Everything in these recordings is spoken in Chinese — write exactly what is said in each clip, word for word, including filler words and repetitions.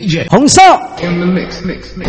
D J 红色 in the mix, mix, mix.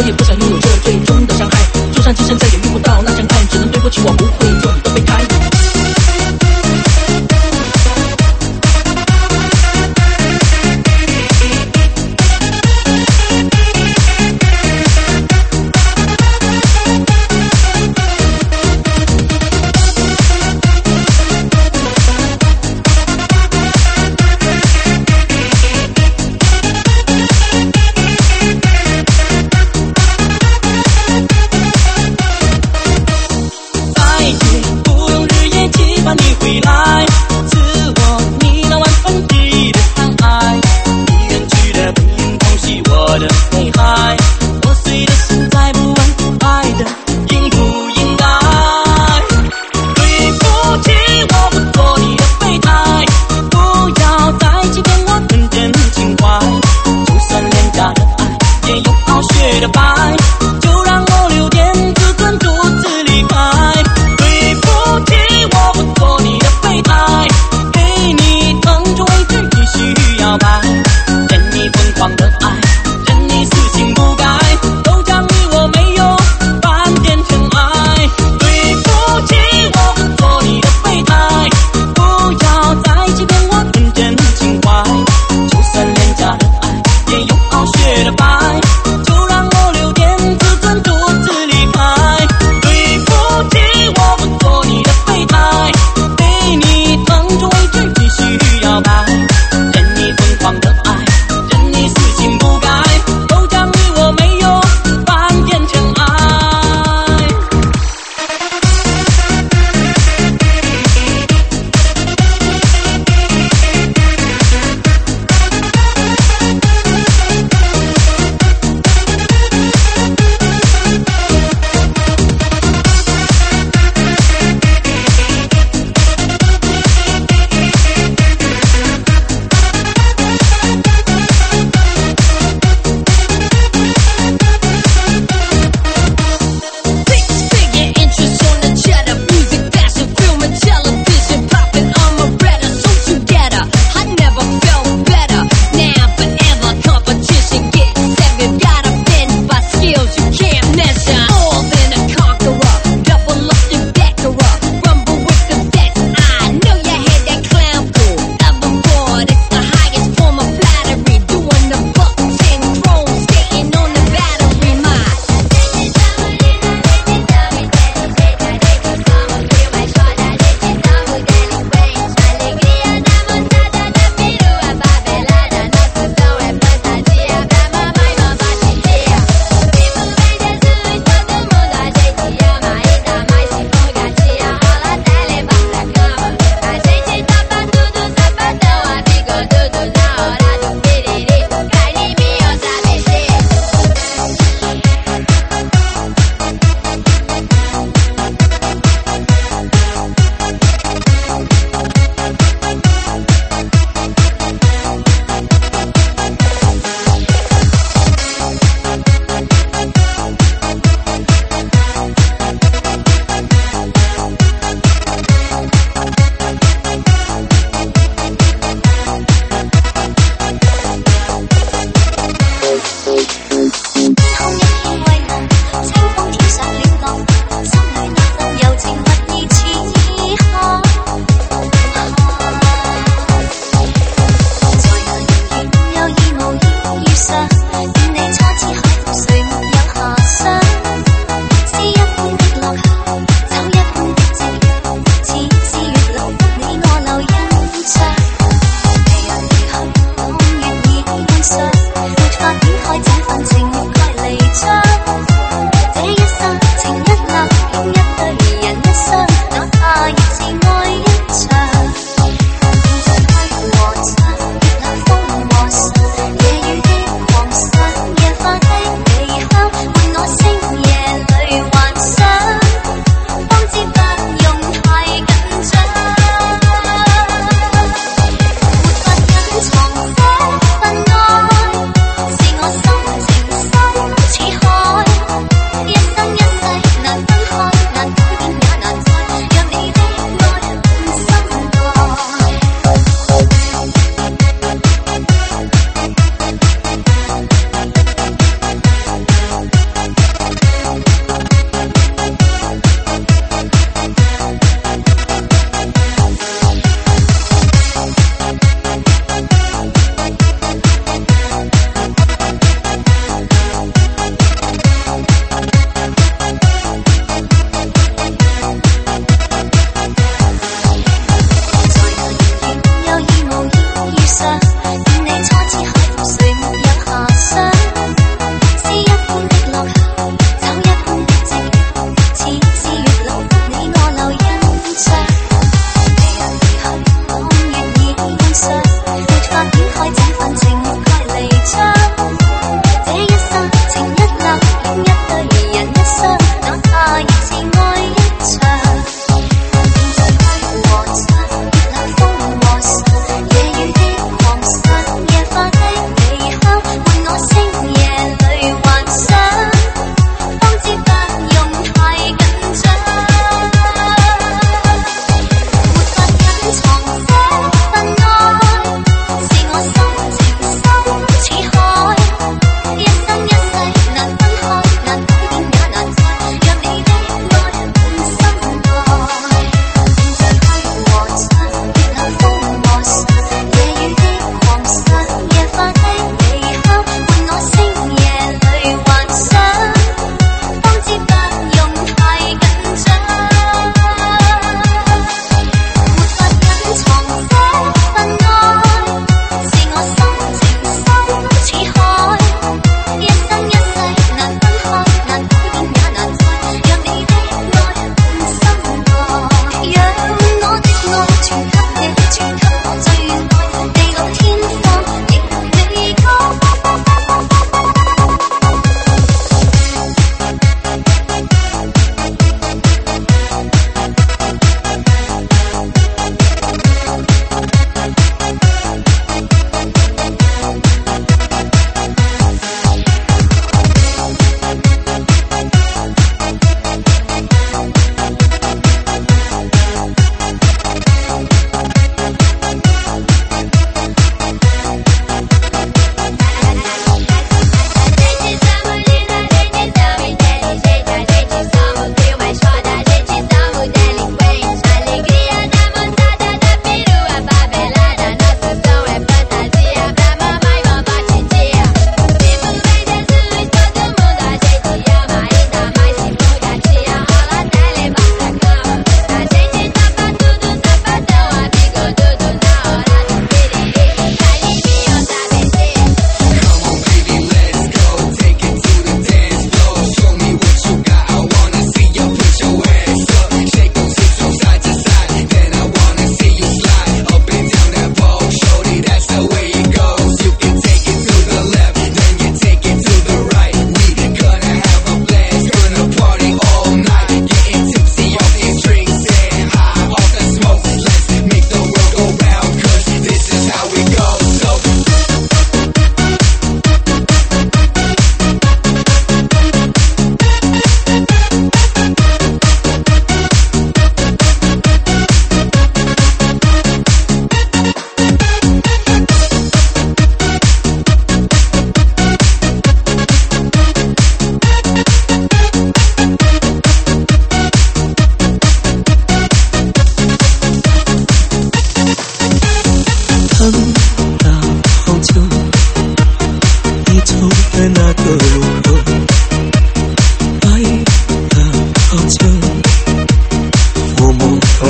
也不想拥有这最终的伤害。就算今生再也遇不到那真爱，只能对不起我不会做你的备胎。 你回来，赐我你那万分之一的疼爱。你远去的背影空袭我的泪海，破碎的心再不问爱的应不应该。对不起，我不做你的备胎，不要再欺骗我纯真情怀。就算廉价的爱也有傲雪的白，就让我留点自尊独自离开。对不起，我不做你的备胎，给你当作位置继续摇摆，任你疯狂的爱，任你死性不改，都将与我没有半点尘埃。对不起，我不做你的备胎，不要再欺骗我纯真情怀。就算廉价的爱也有傲雪的白，就让我留点自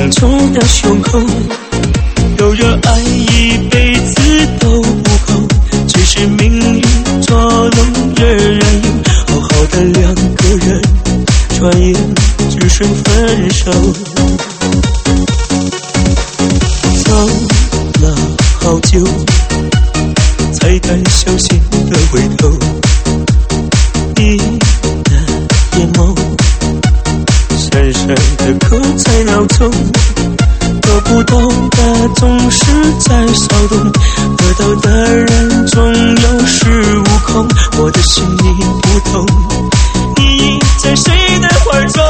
重重的胸口，有热爱一辈子都不够，只是命运捉弄惹人忧。好好的两个人，转眼只剩分手。走了好久，才敢相信的回头，你的眼眸深深的刻在脑中，得不到的总是在骚动，得到的人总有恃无恐。我的心你不懂，你已在谁的怀中？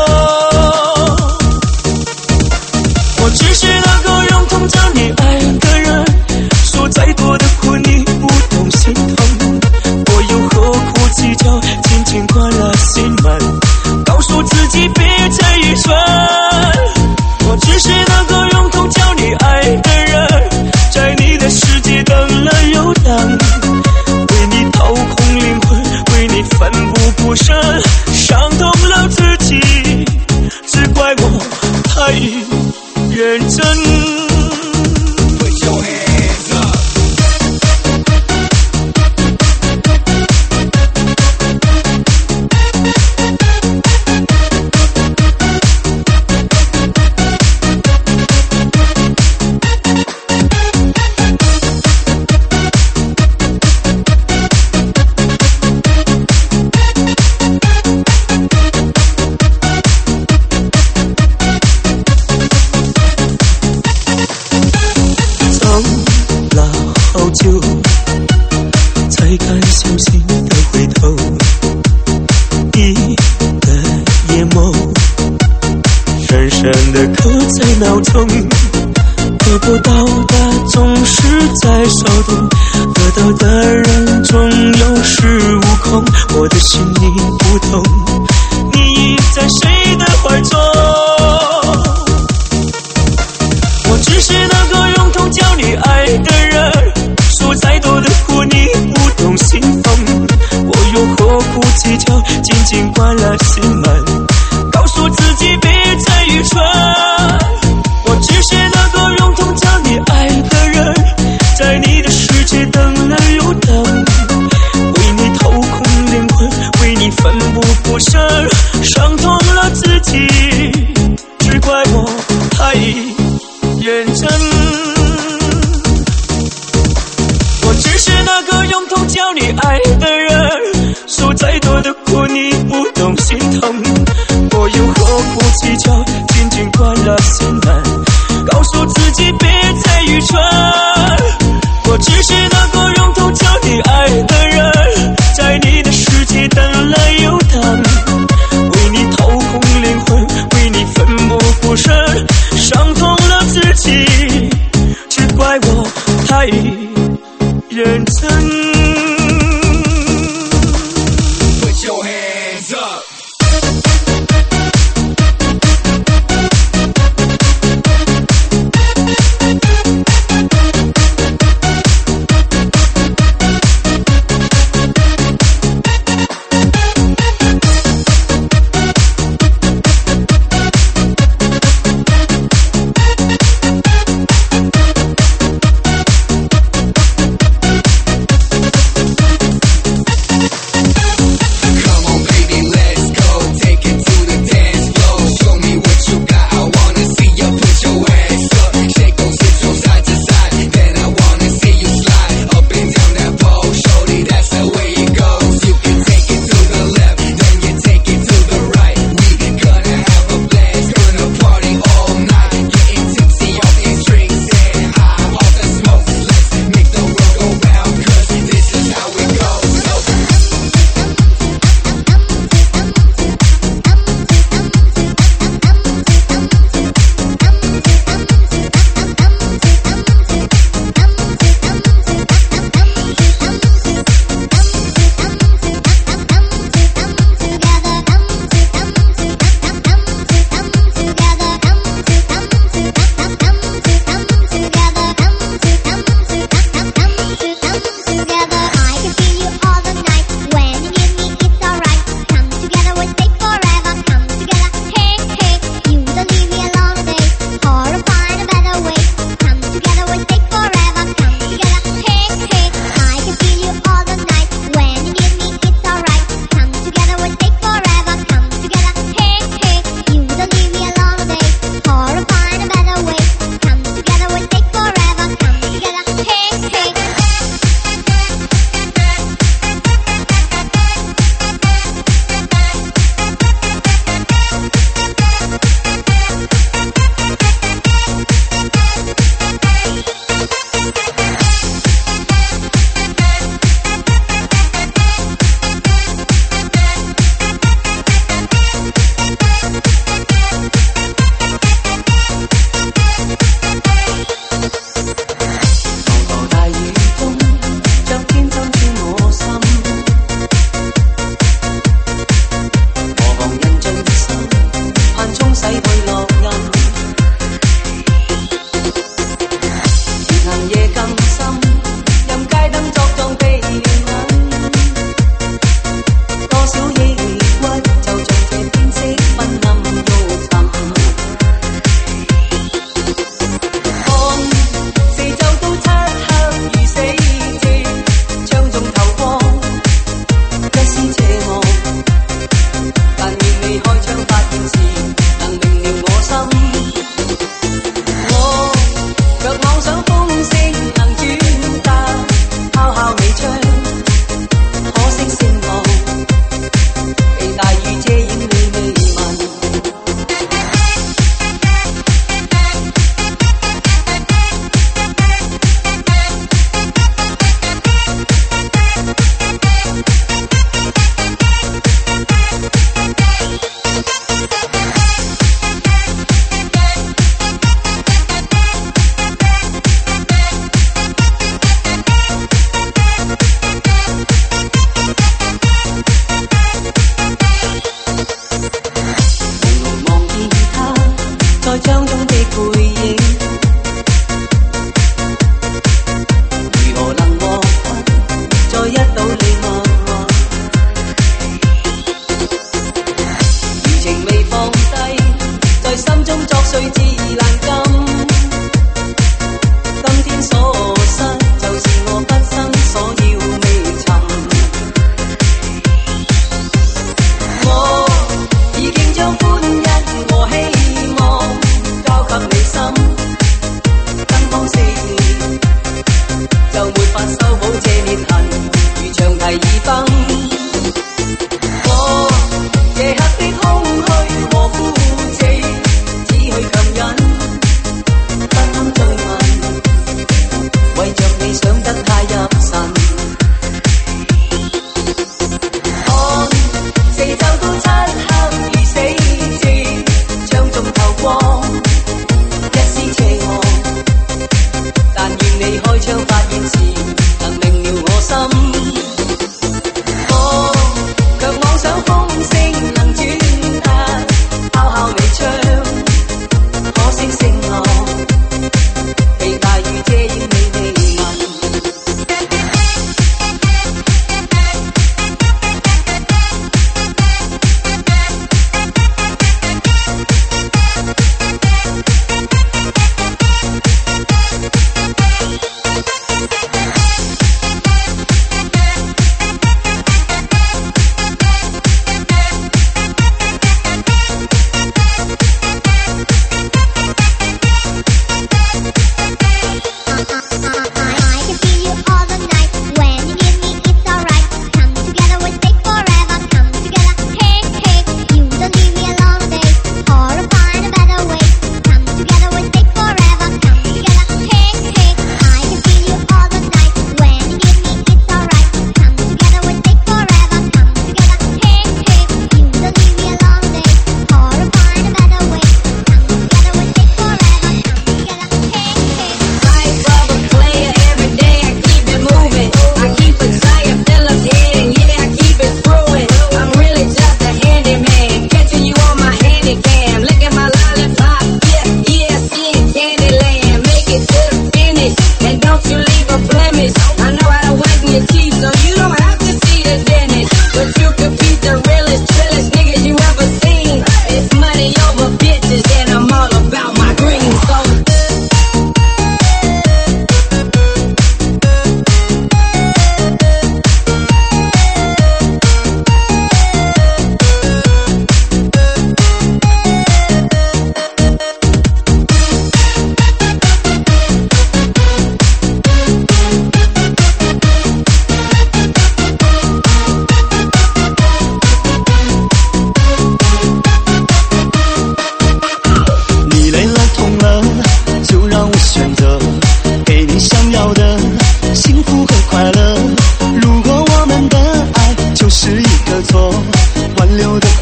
我只是那个用痛叫你爱的人，说再多的苦你不懂心疼，我又何苦计较，紧紧关了心门，告诉自己别再愚蠢。我只是那个用痛叫你爱的人，在你的世界等了又等，为你掏空灵魂，为你奋不顾身，伤痛了自己，只怪我太认真。得不到的总是在骚动，得到的人总有恃无恐。我的心你不懂，你已在谁的怀中？我只是那个用痛叫你爱的人，说再多的苦你不懂心痛，我又何苦计较，紧紧关了心门，告诉自己别再愚蠢。我只是那个用痛叫你爱的人，在你的世界等了又等，为你掏空灵魂，为你奋不顾身，伤痛了自己，只怪我太认真。我只是那个用痛叫你爱的人，说再多的苦你不懂心疼，我又何苦计较，紧紧关了心门，告诉自己别再愚蠢。我只是那个用痛叫你爱的人，在你的世界等了又等，为你掏空灵魂，为你奋不顾身，伤痛了自己，只怪我太认真。Put your hands up.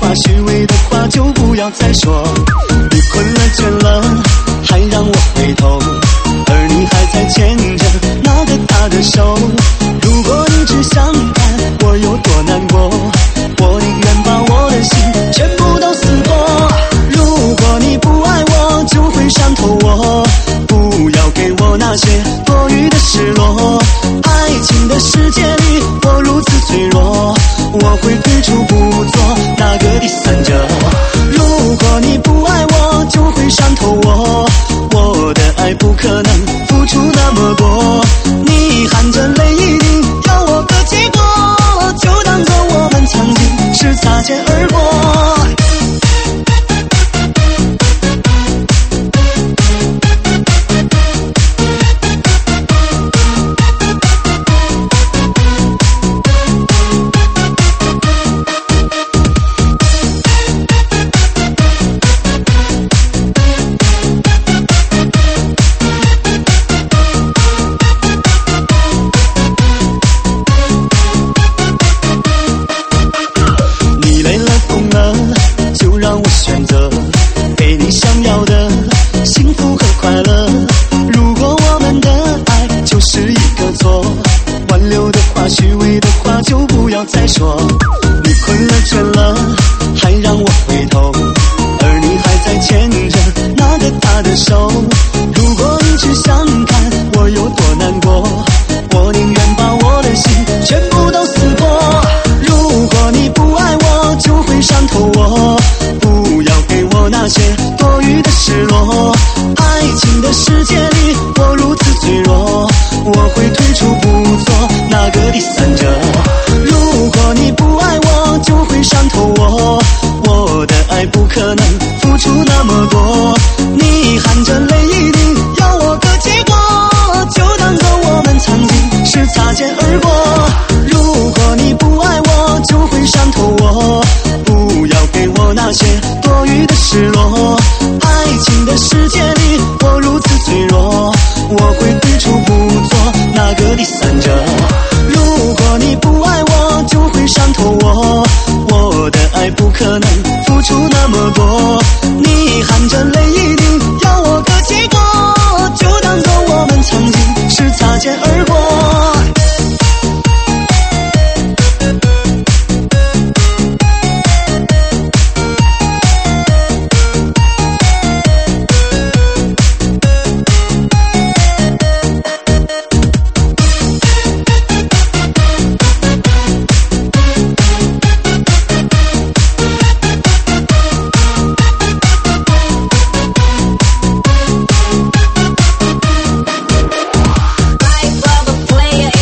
话，虚伪的话就不要再说。你困了倦了，还让我回头，而你还在牵着那个他的手。如果你只想看我有多难过，我宁愿把我的心全部都撕破。如果你不爱我，就会伤透我，不要给我那些多余的失落。爱情的世界里，我如此脆弱，我会退出不做那个第三者。如果你不爱我，就会伤透我，我的爱不可能付出那么多。你含着泪一定要我个结果，就当作我们曾经是擦肩而过。再说，你困了倦了，还让我回头，而你还在牵着那个他的手。如果你只想看我有多难过，我宁愿把我的心全部都撕破。如果你不爱我，就会伤透我，不要给我那些多余的失落。爱情的世界里，我如此脆弱，我会退出不做那个第三者。如果你不爱我，就会伤透我，我的爱不可能付出那么多。你含着泪一定要我个结果，就当作我们曾经是擦肩而过。如果你不爱我，就会伤透我，不要给我那些多余的失落。爱情的世界里，我如此脆弱，我会退出不做那个第三者。如果你不爱我，就会伤透我，我的爱不可能付出那么多。你含着泪一定要我个结果，就当作我们曾经是擦肩而过。 Life of a player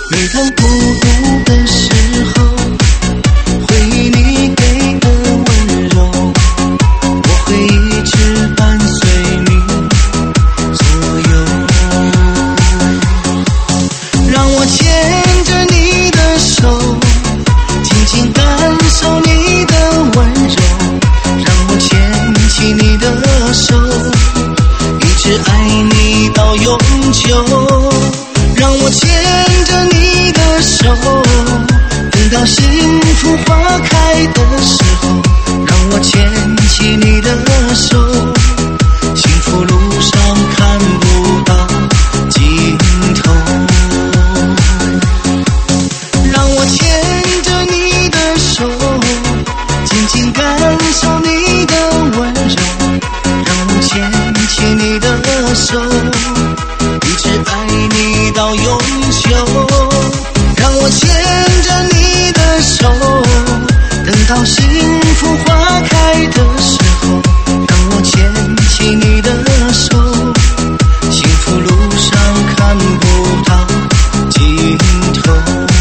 每当孤独的时候，回忆你给的温柔，我会一直伴随你左右。让我牵着你的手，紧紧感受你的温柔，让我牵起你的手，一直爱你到永久。让我牵着你的手，等到幸福花开的时候，让我牵起你的手，幸福路上看不到尽头。让我牵着你的手，紧紧感受你的温柔，让我牵起你的手，一直爱你到永久。让我牵着你的手，等到幸福花开的时候，让我牵起你的手，幸福路上看不到尽头，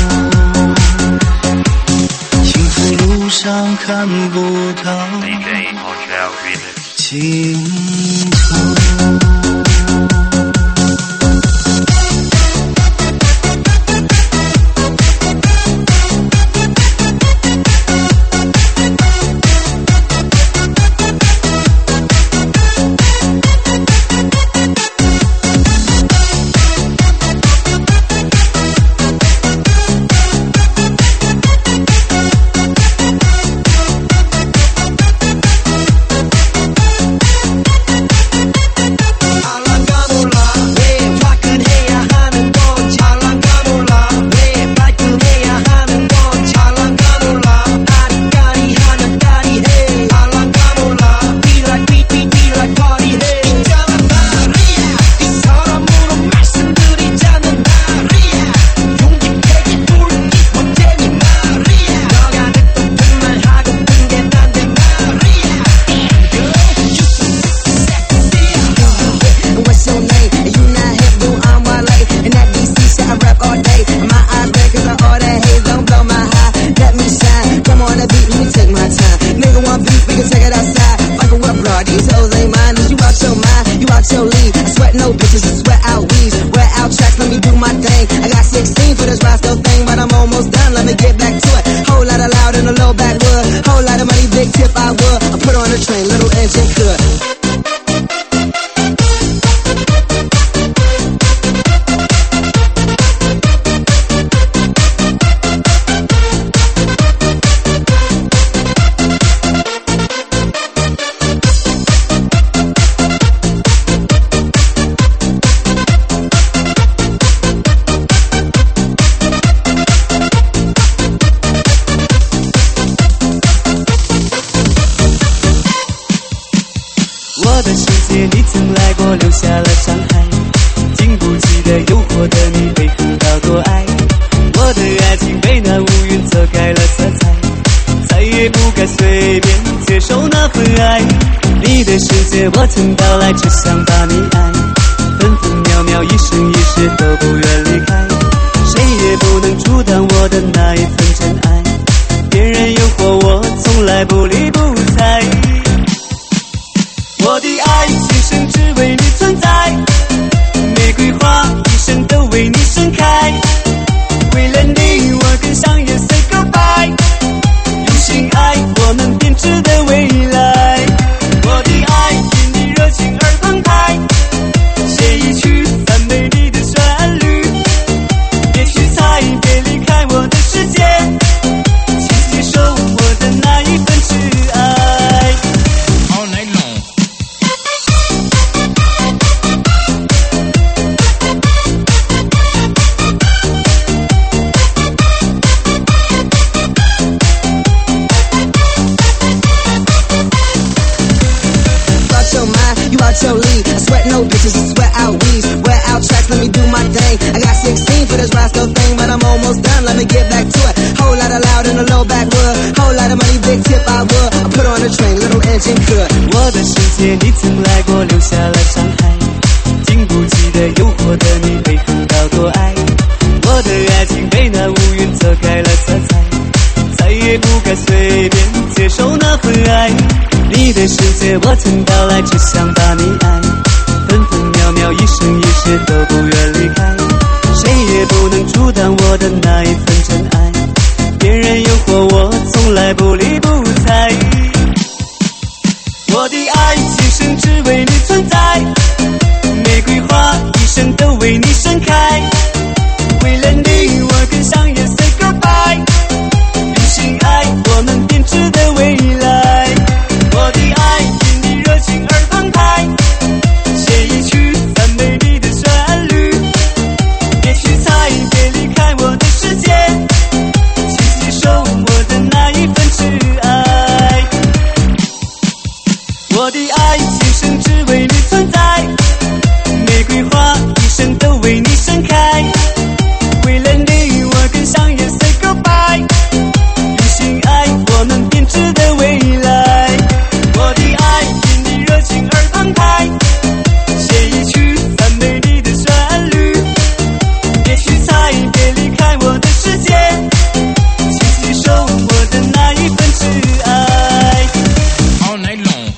幸福路上看不到尽头。 我的世界你曾来过，留下了伤害，经不起的诱惑的你被横刀夺爱。我的爱情被那乌云遮盖了色彩，再也不该随便接受那份爱。你的世界我曾到来，只想把你爱，分分秒秒一生一世都不愿离开，谁也不能阻挡我的那一份真爱。别人诱惑我从来不理不睬，我的爱今生只为你存在，玫瑰花一生都为你盛开，为了你我跟上也 say goodbye， 用心爱我们编织的未来。我的爱因你热情而澎湃，写一曲赞美你的旋律，别去猜，别离开我的世界，请接受我的那一份挚爱。 Your lead. I sweat no bitches, I sweat out weeds. Wear out tracks, let me do my thing. I got sixteen for this Roscoe thing, but I'm almost done, let me get back to it. Whole lot of loud in the low backwood, whole lot of money, big tip I would. I put on the train, little engine could. 我的世界你曾来过，留下了伤害，经不起的诱惑的你被横刀夺爱。我的爱情的世界我曾到来，只想把你爱，分分秒秒，一生一世都不愿离开，谁也不能阻挡我的那一份真爱，别人诱惑我从来不理不睬，我的爱今生只为你存在，玫瑰花一生都为你盛开，为了你我跟香烟 say goodbye， 用心爱我们编织的未来，我的爱因你热情而澎湃，写一曲赞美你的旋律，别去猜，别离开我的世界，请接受我的那一份挚爱，我的爱今生只为你存在，玫瑰花一生都为你盛开，为了你我跟香烟 say goodbye， 用心爱我们编织的未来，我的爱因你热情而澎湃，写一曲赞美你的旋律，别去猜，别离开我的世界，请接受我的那一份挚爱 All night long。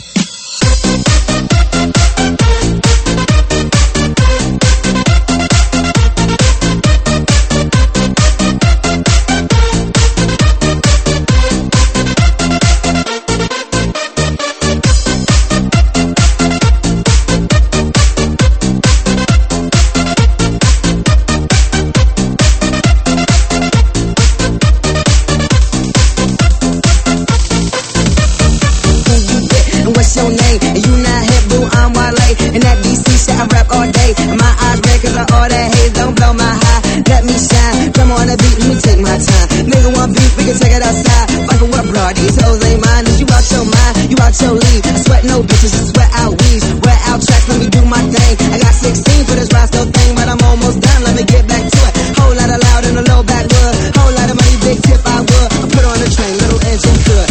What's your name? And you not hip, boo, I'm Wale. And that D C shit I rap all day. And my eyes red cause of all that haze. Don't blow my high, let me shine. Drum on the beat, let me take my time. Nigga want beef, we can take it outside. Fuckin' with bro, these hoes ain't mine. If you out your mind, you out your league. I sweat no bitches, I sweat out weeds. Wear out tracks, let me do my thing. I got sixteen for this Roscoe thing, but I'm almost done, let me get back to it. Whole lot of loud in the low backwood. Whole lot of money, big tip I would. I put on the train, little engine could.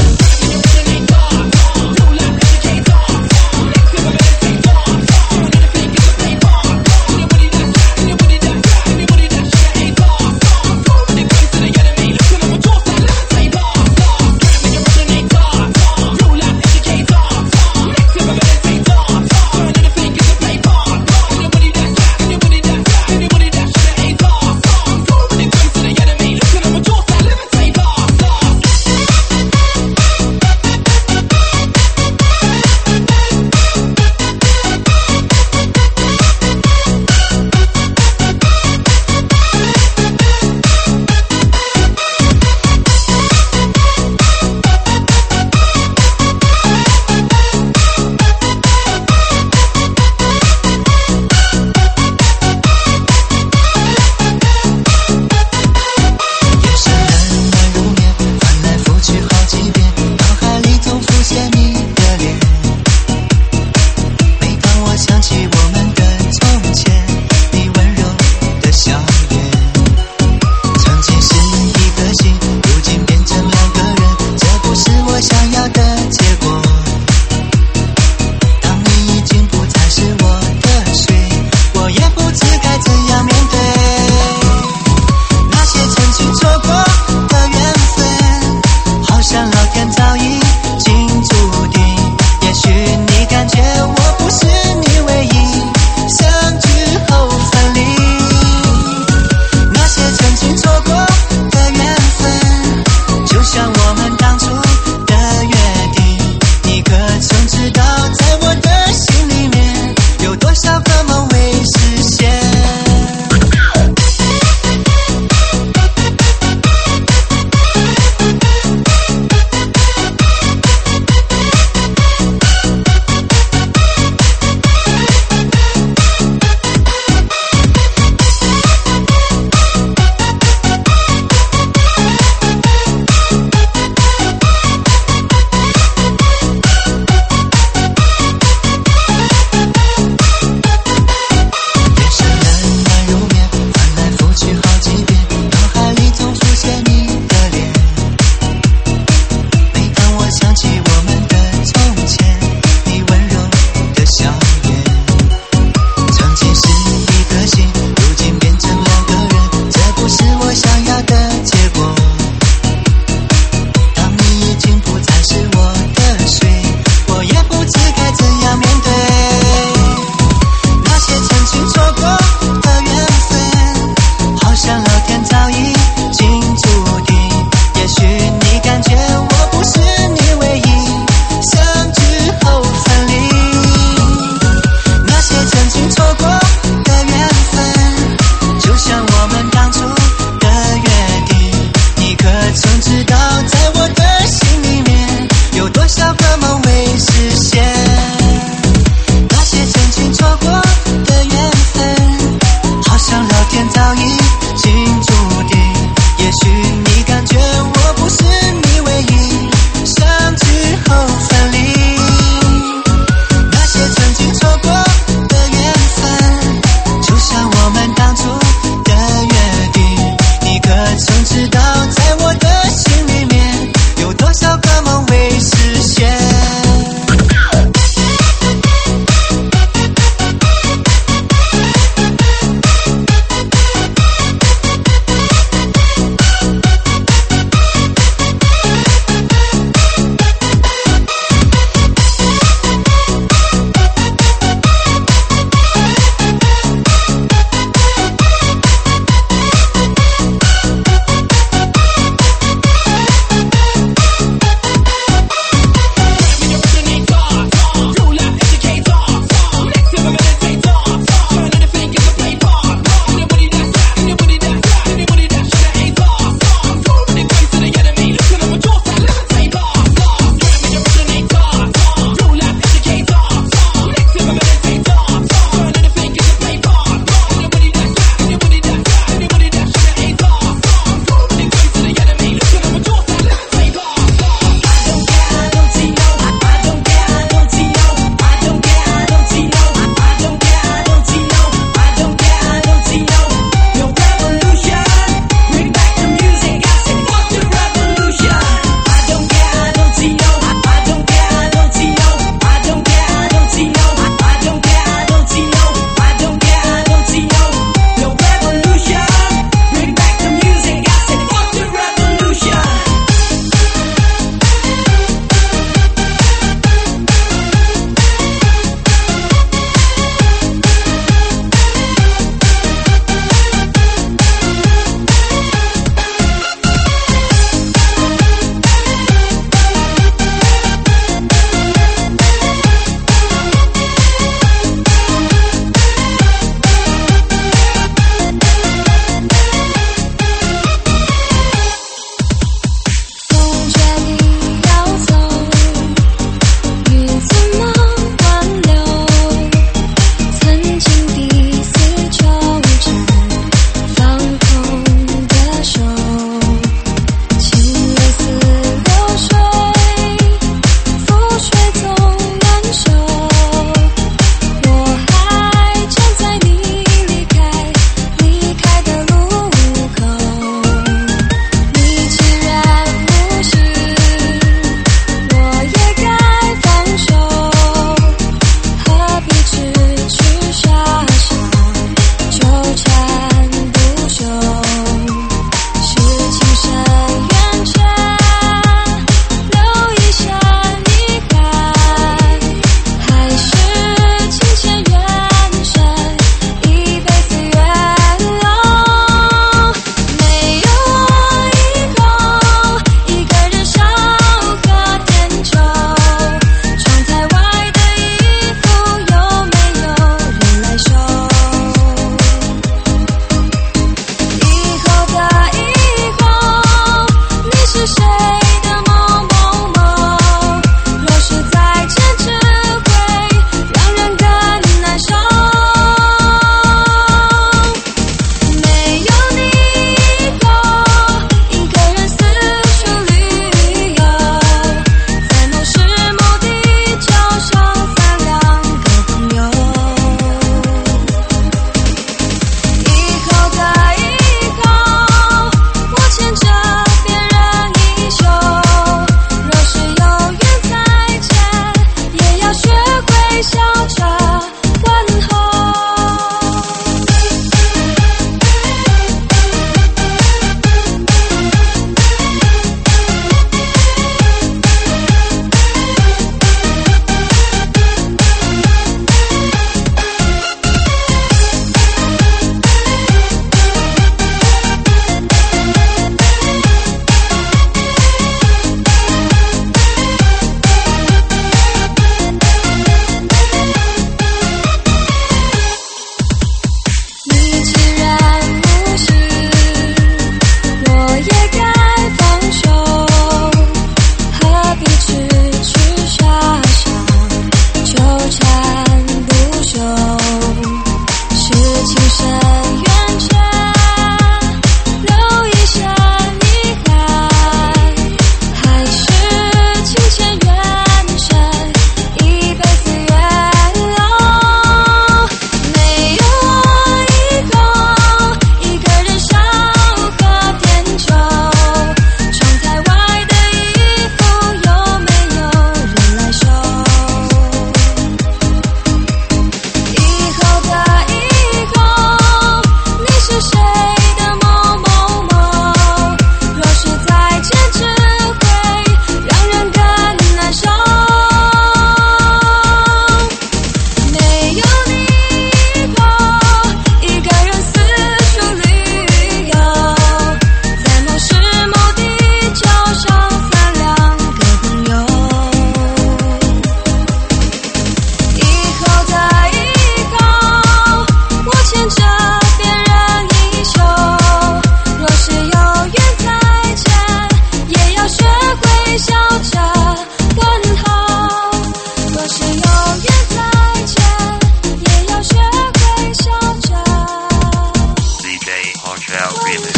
Style Remix.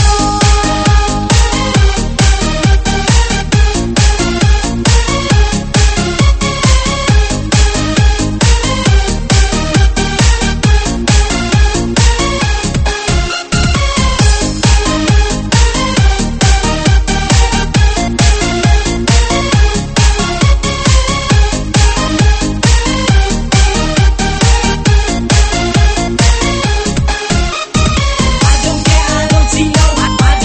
I don't care, I don't see you. I, I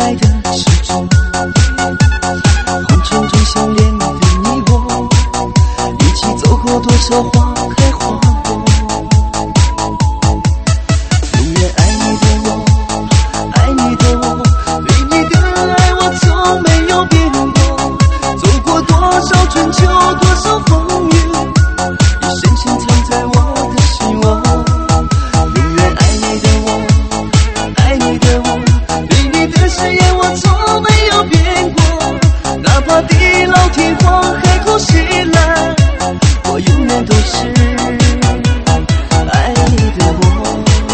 爱的执着，红尘中相恋的你我，一起走过多少花开花落。永远爱你的我，爱你的我，对你的爱我从没有变过。走过多少春秋，多少风雨，你深深藏在我的心窝。永远爱你的我，爱你的我，对你的誓言我从没有变过。哪怕地老天荒，海枯石烂，我永远都是爱你的我。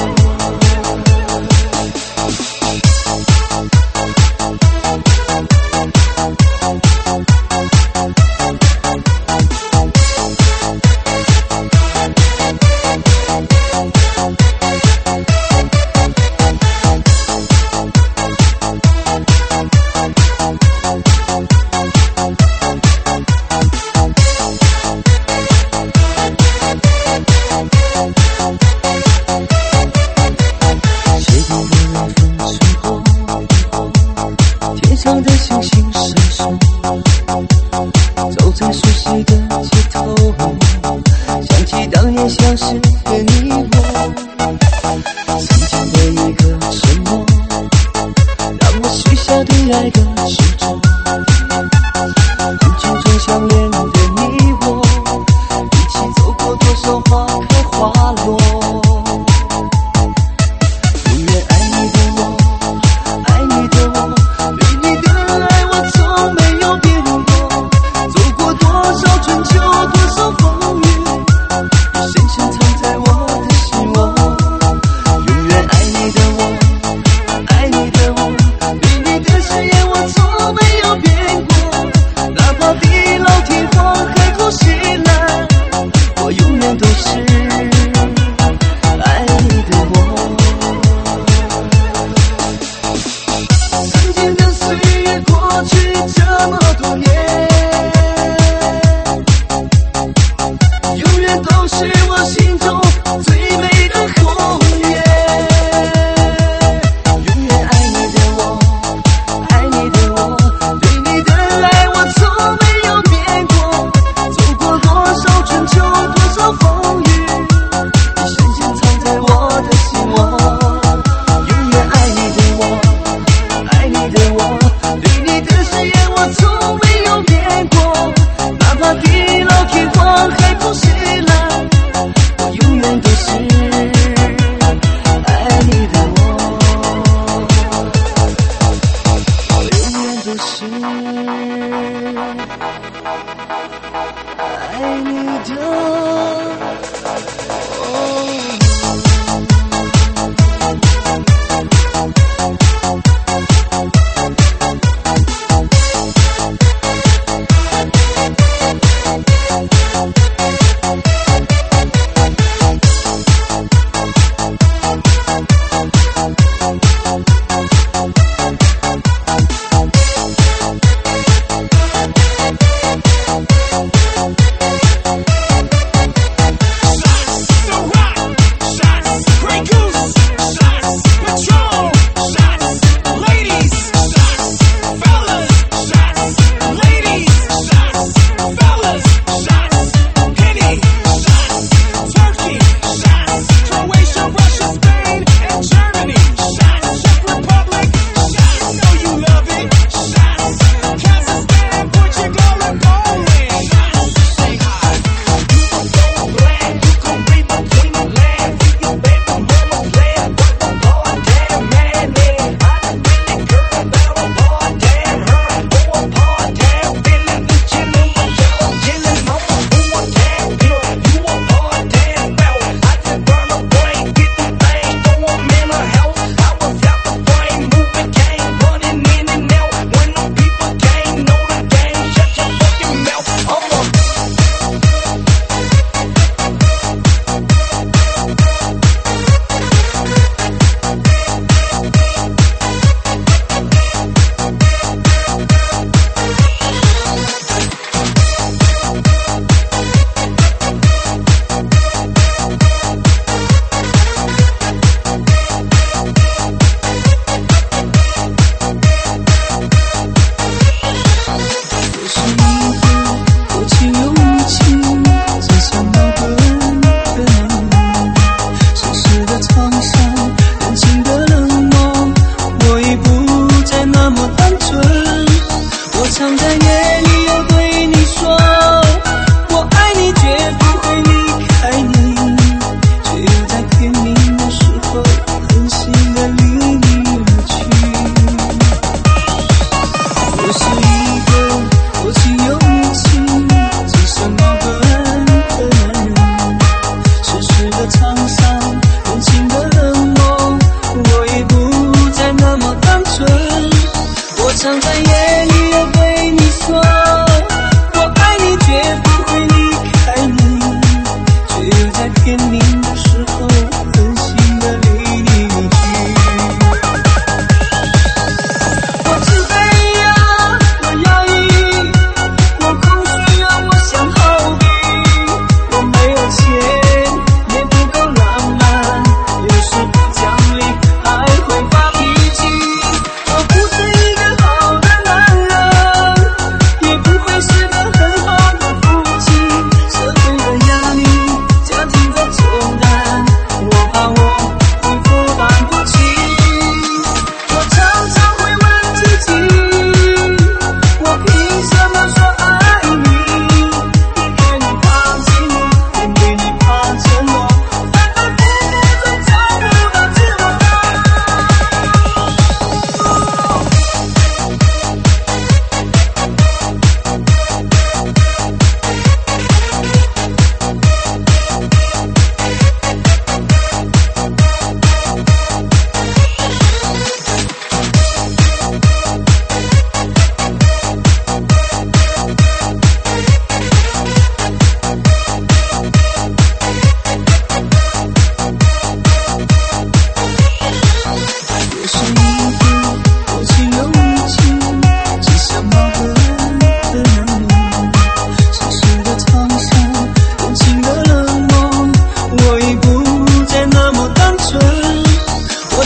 天上的星星闪烁，走在熟悉的街头，想起当年相识的你我，曾经的一个承诺，让我许下对爱的执着。红尘中相恋的你我，一起走过多少花开花落。永远爱你的我，爱你的我，对你的爱我从没有变过。走过多少春秋，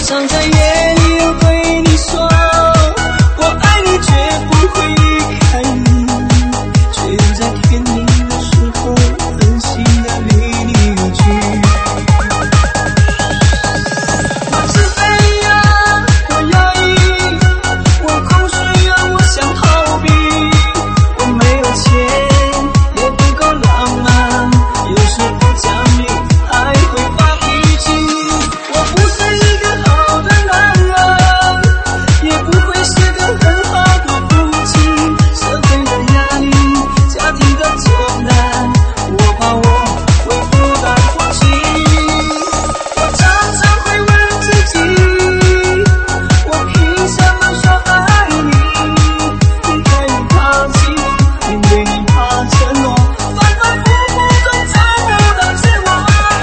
常在夜里又对你说，我爱你，绝不会离开你，却又在天明的时候狠心的离你而去。我自卑呀，我压抑，我空虚呀，我想逃避，我没有钱，也不够浪漫，有时不讲理还会发脾气。我不是一个好的男人，也不会是个很好的父亲。社会的压力，家庭的重担，我怕我会负担不起。我常常会问自己，我凭什么说爱你？你可以抛弃我，面对你怕承诺，反反复复总找不到自我。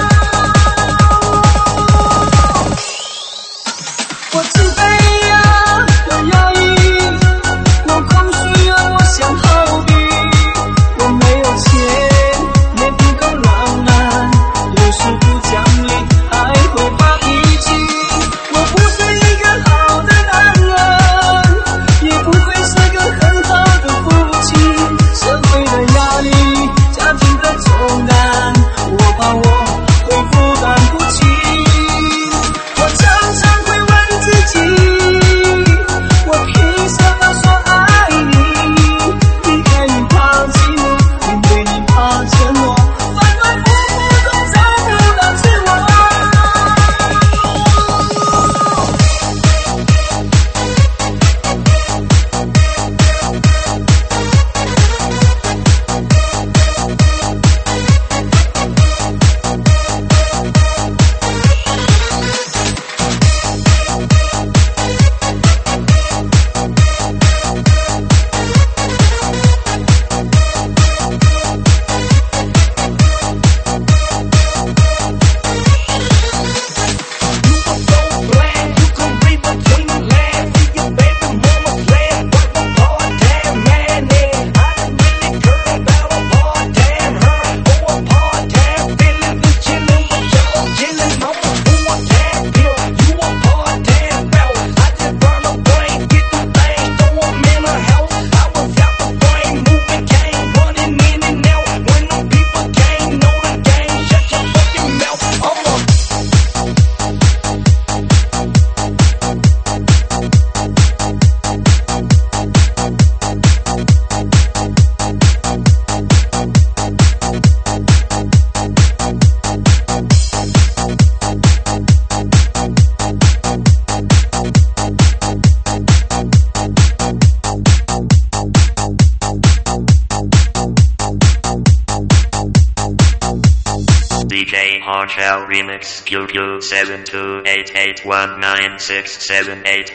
我自卑呀，我压抑，我空虚呀，我想逃避，我没有钱，也不够浪漫，有时不讲理还会发脾气。我不是一个好的男人，也不会是个很好的父亲。社会的压力，家庭的重担，我怕我会负担不起。我常常会问自己，我凭什么说爱你？你可以抛弃我，面对你怕承诺，反反复复总找不到自我。 D J Hardshell Remix Q Q seven two eight eight one nine six seven eight